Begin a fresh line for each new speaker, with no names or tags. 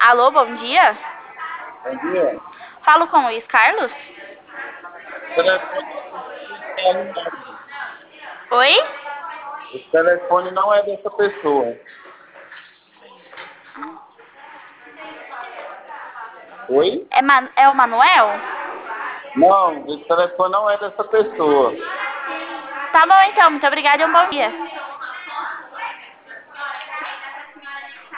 Alô, bom dia.
Bom dia.
Falo com o Luiz Carlos.
O telefone não.
Oi?
O telefone não é dessa pessoa. Oi?
É o Manuel?
Não, esse telefone não é dessa pessoa.
Tá bom então, muito obrigada e um bom dia.